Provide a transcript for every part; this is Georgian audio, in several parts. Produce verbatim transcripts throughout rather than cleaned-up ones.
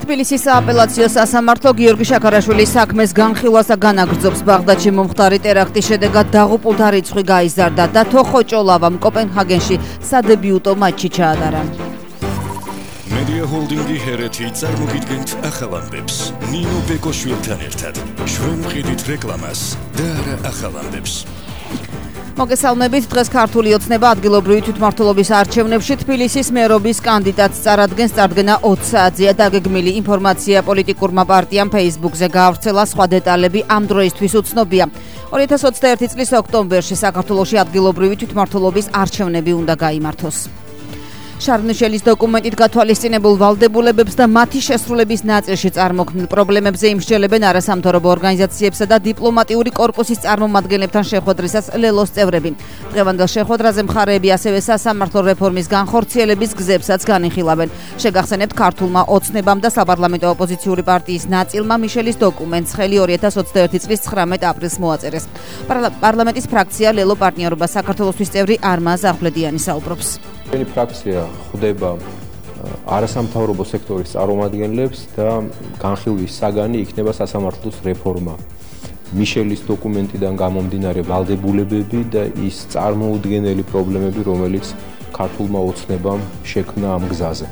თბილისის სააპელაციო სასამართლო გიორგი შაქარაშვილის საქმეს განხილვას და განაგრძობს. ბაღდადში მომხდარი ტერაქტის შედეგად დაღუპულთა რიცხვი გაიზარდა და თოხო ჭოლავამ კოპენჰაგენში სადებიუტო მატჩი ჩაატარა. Media Holdingi ჰერეთი წარმოგიდგენთ ახალ ამბებს. ნინო ბეკოშვილთან ერთად ჩვენ ვყიდით რეკლამას და არა ახალ ამბებს. მოგესალმებით, დღეს ქართული ოცნება ადგილობრივი თვითმმართველობის არჩევნებში თბილისის მერობის კანდიდატს წარადგენს. წარდგენა ოცი საათზეა დაგეგმილი. ინფორმაცია პოლიტიკურმა პარტიამ Facebook-ზე გაავრცელა, სხვა დეტალები ამ დროისთვის უცნობია. ორი ათას ოცდაერთი წლის ოქტომბერში საქართველოში ადგილობრივი თვითმმართველობის არჩევნები უნდა გაიმართოს. შარლ-მიშელის დოკუმენტით გათვალისწინებულ ვალდებულებებს და მათი შესრულების ნაწილში წარმოქმნილ პრობლემებზე იმსჯელებენ არასამთავრობო ორგანიზაციებსა და დიპლომატიური კორპუსის წარმომადგენლებთან შეხვედრისას ლელოს წევრები. დღევანდელ შეხვედრაზე მხარეები ასევე სასამართლო რეფორმის განხორციელების გზებსაც განიხილავენ. შეგახსენებთ, ქართულმა ოცნებამ და საპარლამენტო ოპოზიციური პარტიის ნაწილმა მიშელის დოკუმენტს ხელი ორი ათას ოცდაერთი წლის ცხრამეტ აპრილს მოაწერეს. პარლამენტის ფრაქცია ლელო პარტნიორობა საქართველოსთვის წევრი არმაზ ახვლედიანი საუბრობს. ჩვენი ფრაქცია ხვდება არასამთავრობო სექტორის წარმომადგენლებს და განხილვის საგანი იქნება სასამართლოს რეფორმა. მიშელის დოკუმენტიდან გამომდინარე ვალდებულებები და ის წარმოუდგენელი პრობლემები, რომელიც ქართულმა ოცნებამ შექმნა ამ გზაზე.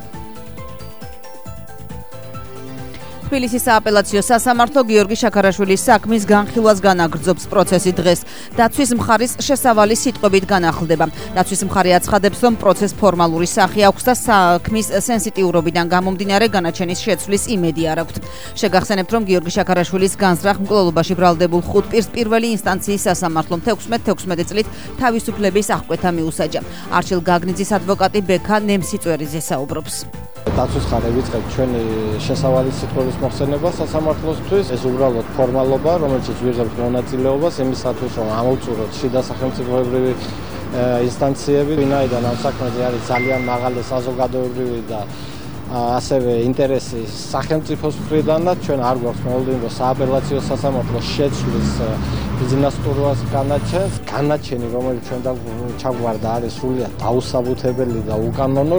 თბილისის სააპელაციო სასამართლო გიორგი შაქარაშვილის საქმის განხილვას განაგრძობს. პროცესი დღეს დაცვის მხარის შესავალი სიტყვებით განახლდება. დაცვის მხარე აცხადებს, რომ პროცესს ფორმალური სახე აქვს და საქმის სენსიტიურობიდან გამომდინარე განაჩენის შეცვლის იმედი არ აქვს. შეგახსენებთ, რომ გიორგი შაქარაშვილის განზრახ მკვლელობაში ბრალდებულ ხუთ პირს პირველი ინსტანციის სასამართლომ თექვსმეტ თექვსმეტი წლით თავისუფლების აღკვეთა მიუსაჯა. არჩილ გაგნიძის ადვოკატი ბექა ნემსიწვერიძე საუბრობს. დაცვის მხარე ვიწყებთ ჩვენი შესავალი სიტყვების მოხსენება სასამართლოსთვის. ეს უბრალოდ ფორმალობა, რომელიც ვიღებთ მონაწილეობას იმისათვის, რომ ამოვწუროთ შიდა სახელმწიფოებრივი ინსტანციები, ვინაიდან ამ საქმეზე არის ძალიან მაღალი საზოგადოებრივი და ასევე ინტერესი სახელმწიფოს მხრიდანაც. ჩვენ არ გვაქვს მოვლენი, რომ სააპელაციო სასამართლო შეცვლის ბიზნესტურვას განაჩენს. განაჩენი, რომელიც ჩვენ ჩაგვარდა, არის სრულიად დაუსაბუთებელი და უკანონო.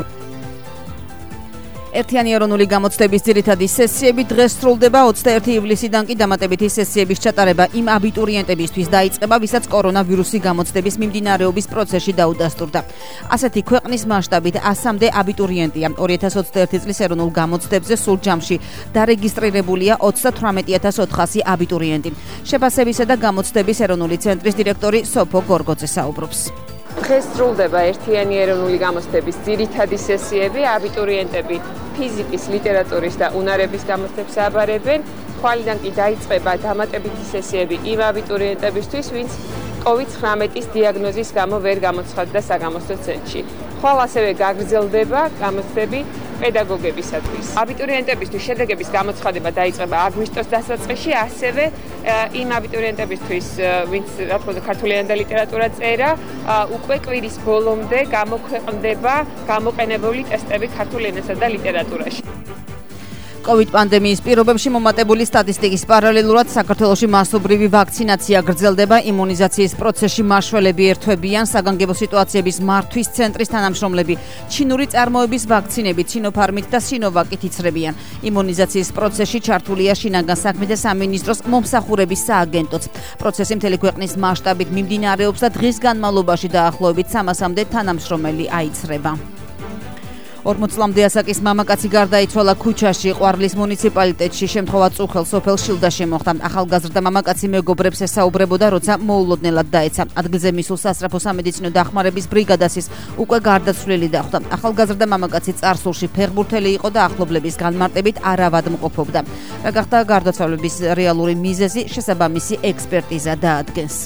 ერთიანი ეროვნული გამოცდების ძირითადი სესიები დღეს სრულდება. ოცდაერთი ივლისიდან კი დამატებითი სესიების ჩატარება იმ აბიტურიენტებისთვის დაიწყება, ვისაც კორონავირუსი გამოცდების მიმდინარეობის პროცესში დაუდასტურდა. ასეთი ქვეყნის მასშტაბით ასამდე აბიტურიენტია. ორი ათას ოცდაერთი წლის ეროვნულ გამოცდებზე სულ ჯამში დარეგისტრირებულია ოცდათვრამეტი ათას ოთხასი აბიტურიენტი. შეფასებისა და გამოცდების ეროვნული ცენტრის დირექტორი სოფო გორგოძე საუბრობს. დღეს სრულდება ერთიანი ეროვნული გამოცდების ძირითადი სესიები. აბიტურიენტები ფიზიკის, ლიტერატურის და უნარების გამოცდებს აბარებენ. ხვალიდან კი დაიწყება დამატებითი სესიები იმ აბიტურიენტებისთვის, ვინც კოვიდ ცხრამეტის დიაგნოზის გამო ვერ გამოცხადდა საგამოცდო ცენტრში. ხვალ ასევე გაგრძელდება გამოცდები პედაგოგებისათვის. აბიტურიენტებისთვის შედეგების გამოცხადება დაიწყება აგვისტოს დასაწყისში, ასევე იმ აბიტურიენტებისთვის, ვინც რა თქმა უნდა ქართული ენა და ლიტერატურა წერა, უკვე კვირის ბოლომდე გამოქვეყნდება გამოყენებული ტესტები ქართულ ენასა და ლიტერატურაში. კოვიდ პანდემიის პირობებში მომატებული სტატისტიკის პარალელურად საქართველოში მასობრივი ვაქცინაცია გრძელდება. იმუნიზაციის პროცესში მაშველები ერთვებიან. საგანგებო სიტუაციების მართვის ცენტრის თანამშრომლები ჩინური წარმოების ვაქცინებით სინოფარმით და სინოვაკით იცრებიან. იმუნიზაციის პროცესში ჩართულია შინაგან საქმეთა სამინისტროს მომსახურების სააგენტოც. პროცესი მთელი ქვეყნის მასშტაბით მიმდინარეობს და დღის განმავლობაში დაახლოებით სამასამდე თანამშრომელი აიცრება. ორმოც წლამდე ასაკის მამაკაცი გარდაიცვალა ქუჩაში. ყვარლის მუნიციპალიტეტში შემთხვევა წუხელ სოფელ შილდაში მოხდა. ახალგაზრდა მამაკაცი მეგობრებს ესაუბრებოდა, როცა მოულოდნელად დაეცა. ადგილზე მისულ სასწრაფო სამედიცინო დახმარების ბრიგადას ის უკვე გარდაცვლილი დახვდა. ახალგაზრდა მამაკაცი წარსულში ფეხბურთელი იყო და ახლობლების განმარტებით არავად მყოფობდა. რა გახდა გარდაცვალების რეალური მიზეზი, შესაბამისი ექსპერტიზა დაადგენს.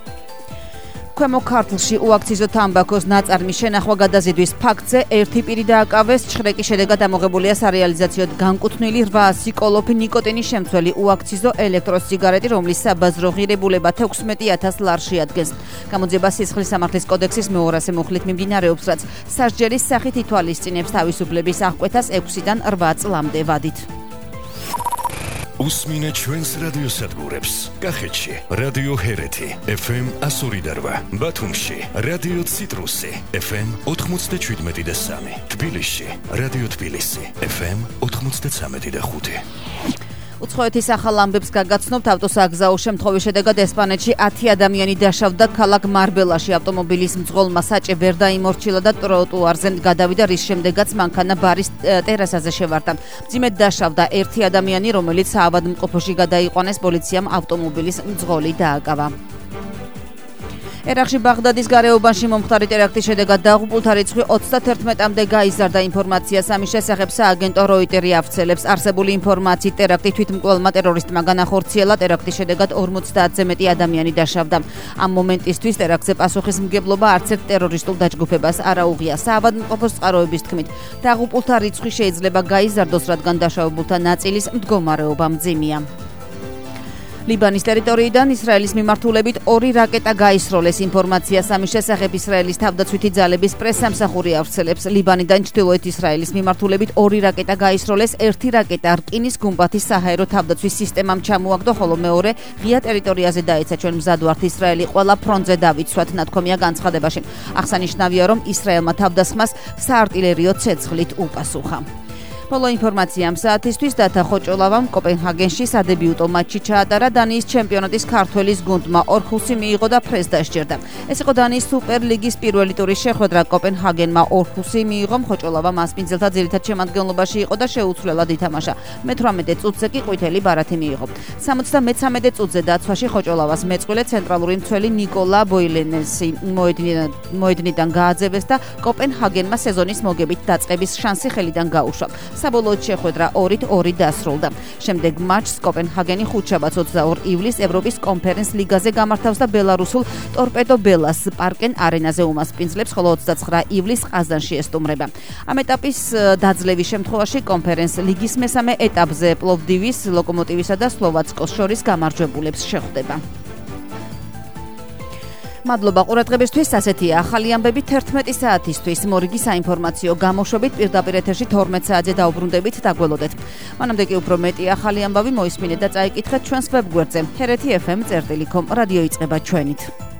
ქვემო ქართლში უაქციზო თამბაქოს ნაწარმის შენახვა გადაზიდვის ფაქტზე ერთი პირი დააკავეს. ჩხრეკის შედეგად ამოღებულია სარეალიზაციოდ განკუთვნილი რვაასი კოლოფი ნიკოტინის შემცველი უაქციზო ელექტროსიგარეტი, რომლის საბაზრო ღირებულება თექვსმეტი ათას ლარში ადგენს. გამოძიება სისხლის სამართლის კოდექსის მეორასე მუხლით მიმდინარეობს, რაც სასჯელის სახით ითვალისწინებს თავისუფლების აღკვეთას ექვსიდან რვა წლამდე ვადით. უსმინე ჩვენს რადიოსადგურებს. კახეთში რადიო ჰერეთი ეფ ემ one oh two point eight, ბათუმში რადიო ციტრუსი ეფ ემ ninety-seven point three, თბილისში რადიო თბილისი ეფ ემ ninety-three point five. უცხოეთის ახალ ამბებს გაგაცნობთ ავტოსაგზაო შემთხვევის შედეგად ესპანეთში ათი ადამიანი დაშავდა ქალაქ მარბელაში ავტომობილის მძღოლმა საჭე ვერ დაიმორჩილა და ტროტუარზე გადავიდა რის შემდეგაც მანქანა ბარის ტერასაზე შევარდა. მძიმედ დაშავდა ერთი ადამიანი რომელიც საავადმყოფოში გადაიყვანეს პოლიციამ ავტომობილის მძღოლი დააკავა. ერაყში ბაღდადის გარეუბანში მომხდარი ტერაქტის შედეგად დაღუპულთა რიცხვი ოცდაათამდე გაიზარდა. ინფორმაციას ამის შესახებ სააგენტო როიტერი ავრცელებს. არსებული ინფორმაციით ტერაქტი თვითმკვლელმა ტერორისტმა განახორციელა. ტერაქტის შედეგად ორმოცდაათზე მეტი ადამიანი დაშავდა. ამ მომენტისთვის ტერაქტზე პასუხისმგებლობა არც ერთ ტერორისტულ დაჯგუფებას არ აუღია. საავადმყოფოს წყაროების თქმით, დაღუპულთა რიცხვი შეიძლება გაიზარდოს, რადგან დაშავებულთა ნაწილის მდგომარეობა მძიმეა. ლიბანის ტერიტორიიდან ისრაელის მიმართულებით ორი რაკეტა გაისროლეს. ინფორმაციას ამის შესახებ ისრაელის თავდაცვითი ძალების პრესსამსახური ავრცელებს. ლიბანიდან ჩრდილოეთ ისრაელის მიმართულებით ორი რაკეტა გაისროლეს. ერთი რაკეტა რკინის გუმბათის საჰაერო თავდაცვის სისტემამ ჩამოაგდო, ხოლო მეორე ღია ტერიტორიაზე დაეცა. ჩვენ მზად ვართ ისრაელი ყველა ფრონტზე დავიცვათ, ნათქვამია განცხადებაში. აღსანიშნავია, რომ ისრაელმა თავდასხმას საარტილერიო ცეცხლით უპასუხა. ბოლო ინფორმაცია ამ საათისთვის დათა ხოჭოლავამ კოპენჰაგენში სადებიუტო მატჩი ჩაატარა. დანიის ჩემპიონატის ქართველის გუნდმა ორხუსი მიიღო და ფრეს დასჯერდა. ეს იყო დანიის სუპერლიგის პირველი ტურის შეხვედრა. კოპენჰაგენმა ორხუსი მიიღო, ხოჭოლავა მასპინძელთა ძირითად შემადგენლობაში იყო და შეუცვლელად ითამაშა. მეთვრამეტე წუთზე კი ყვითელი ბარათი მიიღო. სამოცდამეცამეტე წუთზე დაცვაში ხოჭოლავას მეწყვილე ცენტრალური მცველი ნიკოლა ბოილენესი მოედნიდან გააძევეს და კოპენჰაგენმა სეზონის მოგებით დაწყების შანსი ხელიდან გაუშვა. საბოლოოდ შეხვედრა ორით ორი დასრულდა. შემდეგ მატჩს კოპენჰაგენი ხუთშაბათს ოცდაორ ივლისს ევროპის კონფერენს ლიგაზე გამართავს და ბელარუსულ ტორპედო ბელას პარკენ არენაზე უმასპინძლებს, ხოლო ოცდაცხრა ივლისს ყაზანში ესტუმრება. ამ ეტაპის დაძლევის შემთხვევაში კონფერენს ლიგის მესამე ეტაპზე პლოვდივის, ლოკომოტივისა და სლოვაცკოს შორის გამარჯვებულებს შეხვდება. მადლობა ყურადღებისთვის. ასეთია ახალი ამბები თერთმეტი საათისთვის. მორიგი საინფორმაციო გამოშვებით პირდაპირ ეთერში თორმეტ საათზე დაუბრუნდებით, დაგველოდეთ. მანამდე კი უფრო მეტი ახალი ამბავი მოისმინეთ და წაიკითხეთ ჩვენს ვებგვერდზე ჰერეთი ეფ ემ წერტილი კომ. რადიო იწყება ჩვენით.